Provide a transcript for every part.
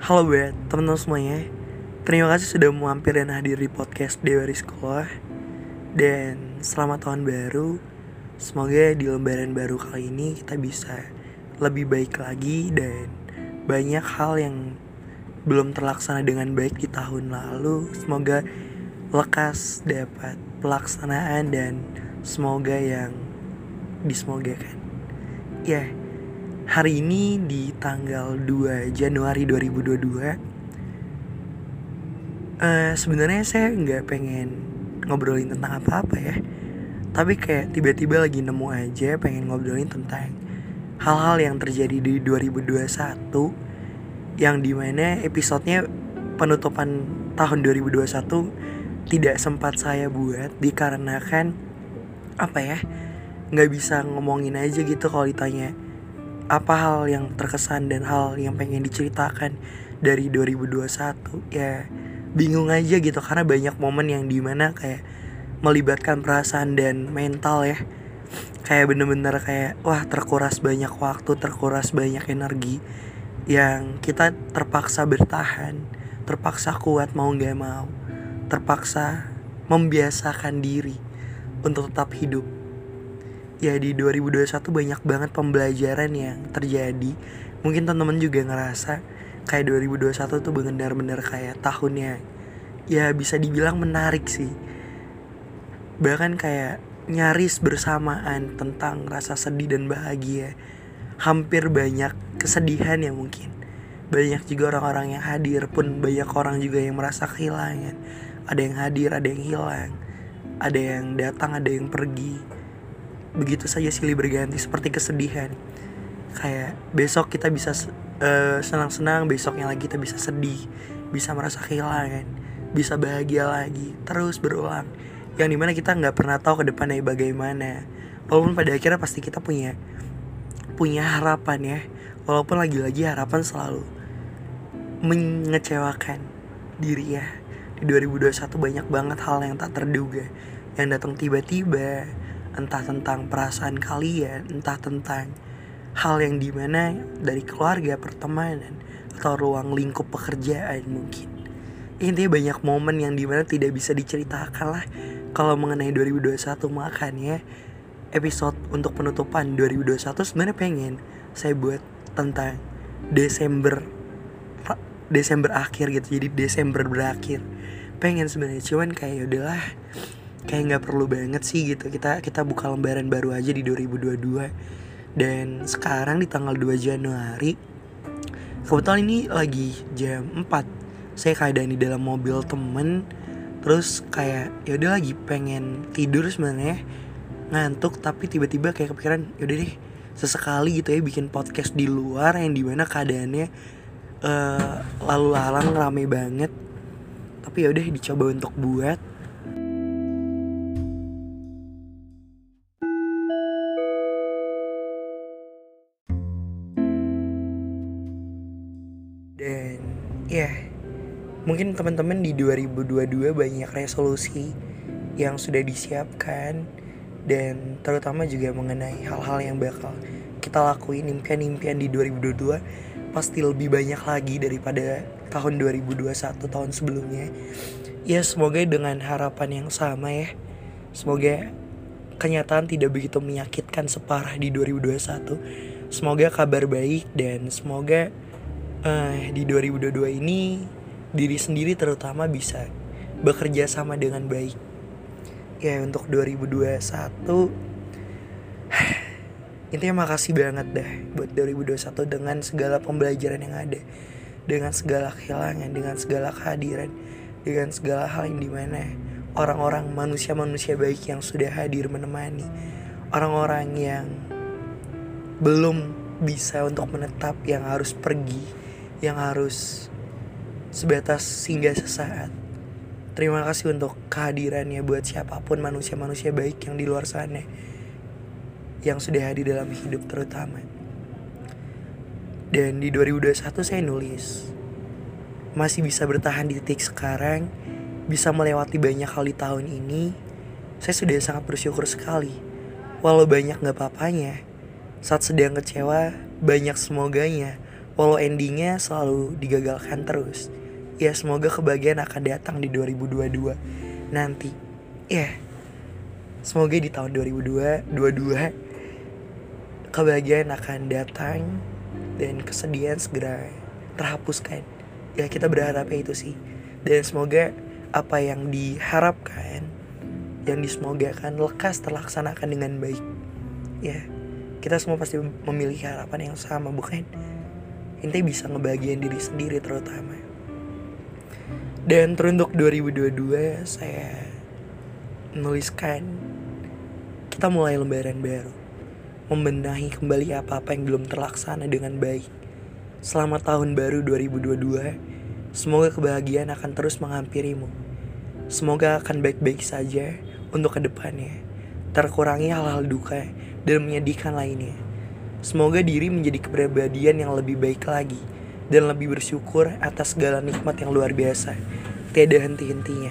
Halo buat teman-teman semuanya. Terima kasih sudah mampir dan hadir di podcast Dewa Sekolah. Dan selamat tahun baru. Semoga di lembaran baru kali ini kita bisa lebih baik lagi dan banyak hal yang belum terlaksana dengan baik di tahun lalu semoga lekas dapat pelaksanaan dan semoga yang disemogakan. Ya, hari ini di tanggal 2 Januari 2022 sebenarnya saya nggak pengen ngobrolin tentang apa-apa ya. Tapi kayak tiba-tiba lagi nemu aja pengen ngobrolin tentang hal-hal yang terjadi di 2021, yang dimana episodenya penutupan tahun 2021 tidak sempat saya buat dikarenakan apa ya, nggak bisa ngomongin aja gitu kalau ditanya apa hal yang terkesan dan hal yang pengen diceritakan dari 2021. Ya bingung aja gitu karena banyak momen yang dimana kayak melibatkan perasaan dan mental ya. Kayak bener-bener kayak wah, terkuras banyak waktu, terkuras banyak energi yang kita terpaksa bertahan, terpaksa kuat mau gak mau, terpaksa membiasakan diri untuk tetap hidup. Ya di 2021 banyak banget pembelajaran yang terjadi. Mungkin teman-teman juga ngerasa kayak 2021 tuh benar-benar kayak tahunnya ya bisa dibilang menarik sih. Bahkan kayak nyaris bersamaan tentang rasa sedih dan bahagia. Hampir banyak kesedihan ya mungkin. Banyak juga orang-orang yang hadir, pun banyak orang juga yang merasa kehilangan. Ada yang hadir, ada yang hilang. Ada yang datang, ada yang pergi. Begitu saja silih berganti seperti kesedihan. Kayak besok kita bisa senang-senang, besoknya lagi kita bisa sedih, bisa merasa kehilangan, bisa bahagia lagi, terus berulang. Yang dimana kita nggak pernah tahu ke depannya bagaimana. Walaupun pada akhirnya pasti kita punya harapan ya. Walaupun lagi-lagi harapan selalu mengecewakan diri ya. Di 2021 banyak banget hal yang tak terduga yang datang tiba-tiba. Entah tentang perasaan kalian, entah tentang hal yang dimana dari keluarga, pertemanan, atau ruang lingkup pekerjaan mungkin. Intinya banyak momen yang dimana tidak bisa diceritakan lah kalau mengenai 2021. Makanya episode untuk penutupan 2021 sebenarnya pengen saya buat tentang Desember akhir gitu. Jadi Desember berakhir. Pengen sebenarnya, cuman kayak udahlah, kayak nggak perlu banget sih gitu. Kita buka lembaran baru aja di 2022. Dan sekarang di tanggal 2 Januari, kebetulan ini lagi jam 4. Saya keadaan di dalam mobil temen. Terus kayak yaudah lagi pengen tidur sebenarnya, ngantuk, tapi tiba-tiba kayak kepikiran yaudah deh sesekali gitu ya bikin podcast di luar yang dimana keadaannya lalu lalang rame banget. Tapi yaudah dicoba untuk buat. Dan ya mungkin teman-teman di 2022 banyak resolusi yang sudah disiapkan, dan terutama juga mengenai hal-hal yang bakal kita lakuin. Impian-impian di 2022 pasti lebih banyak lagi daripada tahun 2021, tahun sebelumnya. Ya semoga dengan harapan yang sama ya. Semoga kenyataan tidak begitu menyakitkan separah di 2021. Semoga kabar baik, dan semoga di 2022 ini diri sendiri terutama bisa bekerja sama dengan baik. Ya untuk 2021 intinya makasih banget dah buat 2021 dengan segala pembelajaran yang ada, dengan segala kehilangan, dengan segala kehadiran, dengan segala hal yang dimana orang-orang manusia-manusia baik yang sudah hadir menemani, orang-orang yang belum bisa untuk menetap, yang harus pergi, yang harus sebatas singgah sesaat. Terima kasih untuk kehadirannya buat siapapun manusia-manusia baik yang di luar sana, yang sudah hadir dalam hidup terutama. Dan di 2021 saya nulis masih bisa bertahan di titik sekarang, bisa melewati banyak hal di tahun ini. Saya sudah sangat bersyukur sekali. Walau banyak gak apa-apanya, saat sedang kecewa banyak semoganya, walau endingnya selalu digagalkan terus. Ya semoga kebahagiaan akan datang di 2022 nanti. Ya semoga di tahun 2022 kebahagiaan akan datang dan kesedihan segera terhapuskan. Ya kita berharapnya itu sih. Dan semoga apa yang diharapkan, yang disemogakan lekas terlaksanakan dengan baik. Ya kita semua pasti memiliki harapan yang sama, bukan? Intinya bisa ngebahagiain diri sendiri terutama. Dan teruntuk 2022 saya menuliskan kita mulai lembaran baru, membenahi kembali apa-apa yang belum terlaksana dengan baik. Selamat tahun baru 2022. Semoga kebahagiaan akan terus menghampirimu. Semoga akan baik-baik saja untuk kedepannya, terkurangi hal-hal duka dan menyedihkan lainnya. Semoga diri menjadi kepribadian yang lebih baik lagi dan lebih bersyukur atas segala nikmat yang luar biasa, tiada henti-hentinya.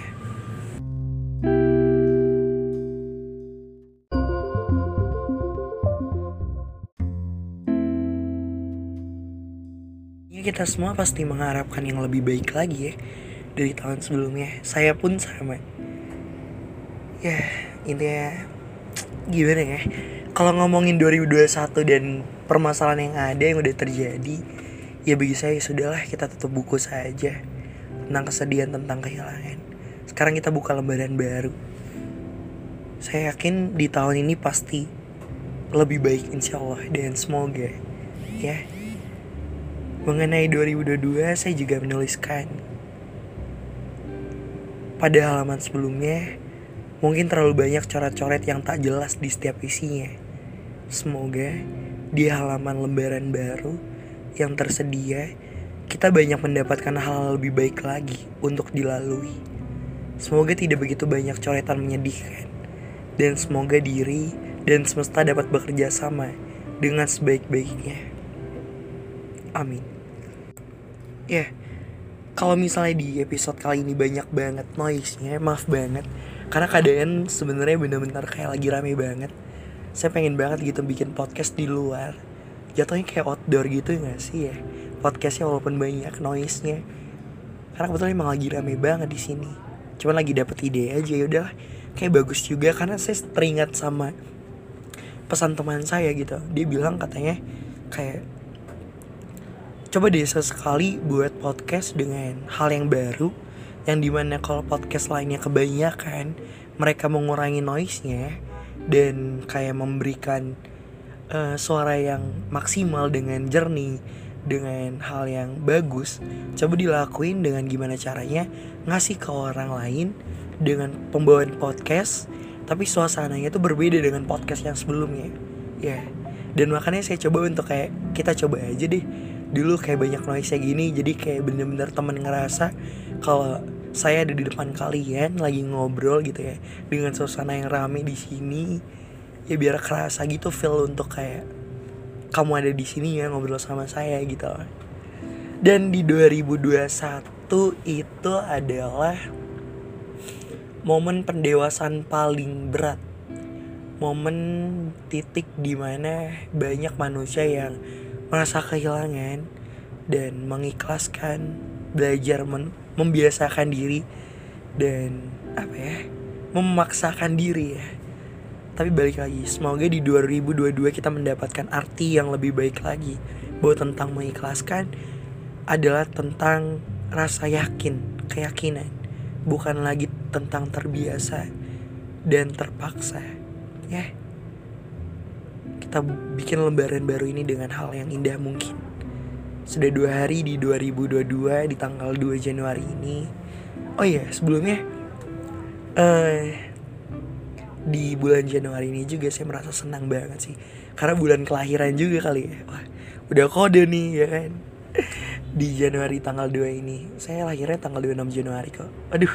Kita semua pasti mengharapkan yang lebih baik lagi ya dari tahun sebelumnya. Saya pun sama. Ya intinya gimana ya, kalau ngomongin 2021 dan permasalahan yang ada yang udah terjadi, ya bagi saya sudahlah, kita tutup buku saja tentang kesedihan, tentang kehilangan. Sekarang kita buka lembaran baru. Saya yakin di tahun ini pasti lebih baik insya Allah. Dan semoga ya. Mengenai 2022 saya juga menuliskan pada halaman sebelumnya mungkin terlalu banyak coret-coret yang tak jelas di setiap isinya. Semoga di halaman lembaran baru yang tersedia kita banyak mendapatkan hal lebih baik lagi untuk dilalui. Semoga tidak begitu banyak coretan menyedihkan, dan semoga diri dan semesta dapat bekerja sama dengan sebaik-baiknya. Amin. Ya, kalau misalnya di episode kali ini banyak banget noise-nya, maaf banget. Karena keadaan sebenarnya benar-benar kayak lagi rame banget. Saya pengen banget gitu bikin podcast di luar. Jatuhnya kayak outdoor gitu gak sih ya? Podcastnya walaupun banyak noise-nya. Karena kebetulan emang lagi rame banget di sini. Cuman lagi dapet ide aja, yaudah kayak bagus juga. Karena saya teringat sama pesan teman saya gitu. Dia bilang katanya kayak coba deh sesekali buat podcast dengan hal yang baru, yang dimana kalau podcast lainnya kebanyakan mereka mengurangi noise-nya dan kayak memberikan suara yang maksimal dengan jernih, dengan hal yang bagus. Coba dilakuin dengan gimana caranya ngasih ke orang lain dengan pembawaan podcast, tapi suasananya tuh berbeda dengan podcast yang sebelumnya. Ya, dan makanya saya coba untuk kayak kita coba aja deh. Dulu kayak banyak noise-nya gini, jadi kayak bener-bener temen ngerasa kalau saya ada di depan kalian lagi ngobrol gitu ya, dengan suasana yang rame di sini. Ya biar kerasa gitu feel untuk kayak kamu ada di sini ya ngobrol sama saya gitu. Dan di 2021 itu adalah momen pendewasaan paling berat. Momen titik dimana banyak manusia yang merasa kehilangan dan mengikhlaskan, belajar membiasakan diri dan memaksakan diri ya. Tapi balik lagi, semoga di 2022 kita mendapatkan arti yang lebih baik lagi. Bahwa tentang mengikhlaskan adalah tentang rasa yakin, keyakinan, bukan lagi tentang terbiasa dan terpaksa. Ya, kita bikin lembaran baru ini dengan hal yang indah mungkin. Sudah 2 hari di 2022 di tanggal 2 Januari ini. Oh iya, sebelumnya di bulan Januari ini juga saya merasa senang banget sih. Karena bulan kelahiran juga kali ya. Wah, udah kode nih ya kan. Di Januari tanggal 2 ini. Saya lahirnya tanggal 26 Januari kok. Aduh.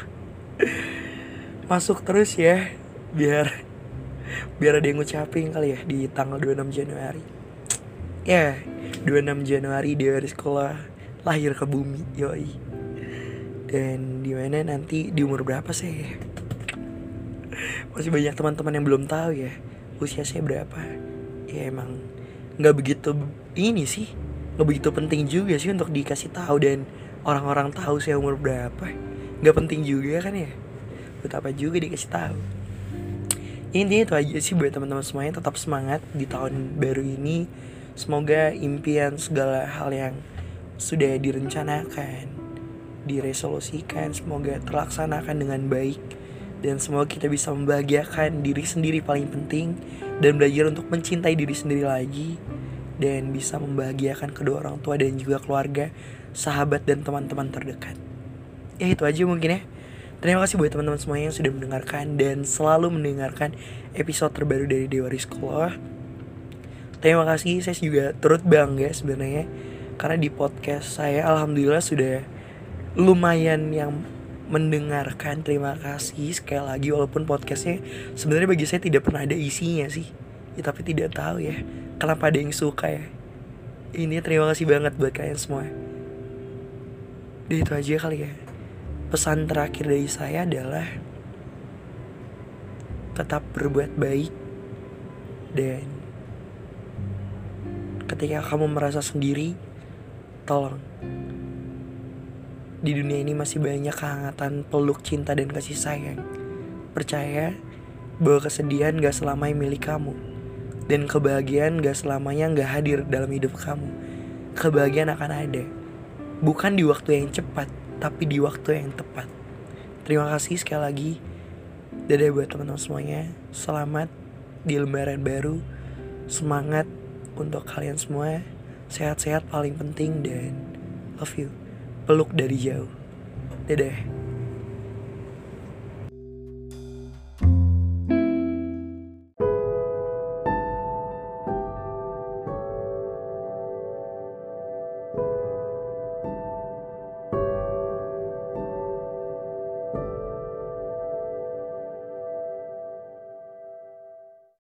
Masuk terus ya. Biar ada yang ngucapin kali ya di tanggal 26 Januari. Ya, 26 Januari di hari sekolah lahir ke bumi, yoi. Dan dimana nanti di umur berapa sih? Masih banyak teman-teman yang belum tahu ya usia saya berapa. Ya emang gak begitu ini sih, nggak begitu penting juga sih untuk dikasih tahu dan orang-orang tahu saya umur berapa. Nggak penting juga kan ya, buat apa juga dikasih tahu. Intinya itu aja sih buat teman-teman semuanya, tetap semangat di tahun baru ini. Semoga impian segala hal yang sudah direncanakan, diresolusikan, semoga terlaksanakan dengan baik. Dan semoga kita bisa membahagiakan diri sendiri paling penting, dan belajar untuk mencintai diri sendiri lagi, dan bisa membahagiakan kedua orang tua dan juga keluarga, sahabat dan teman-teman terdekat. Ya itu aja mungkin ya. Terima kasih buat teman-teman semuanya yang sudah mendengarkan dan selalu mendengarkan episode terbaru dari Dewa Rizqullah. Terima kasih, saya juga turut bangga sebenarnya karena di podcast saya alhamdulillah sudah lumayan yang mendengarkan. Terima kasih sekali lagi, walaupun podcastnya sebenarnya bagi saya tidak pernah ada isinya sih ya, tapi tidak tahu ya kenapa ada yang suka ya. Ini terima kasih banget buat kalian semua. Dan itu aja kali ya. Pesan terakhir dari saya adalah tetap berbuat baik, dan ketika kamu merasa sendiri, tolong, di dunia ini masih banyak kehangatan, peluk, cinta, dan kasih sayang. Percaya bahwa kesedihan gak selamanya milik kamu, dan kebahagiaan gak selamanya gak hadir dalam hidup kamu. Kebahagiaan akan ada, bukan di waktu yang cepat, tapi di waktu yang tepat. Terima kasih sekali lagi. Dadah buat teman-teman semuanya. Selamat di lembaran baru. Semangat untuk kalian semua. Sehat-sehat paling penting, dan love you. Peluk dari jauh. Dadah.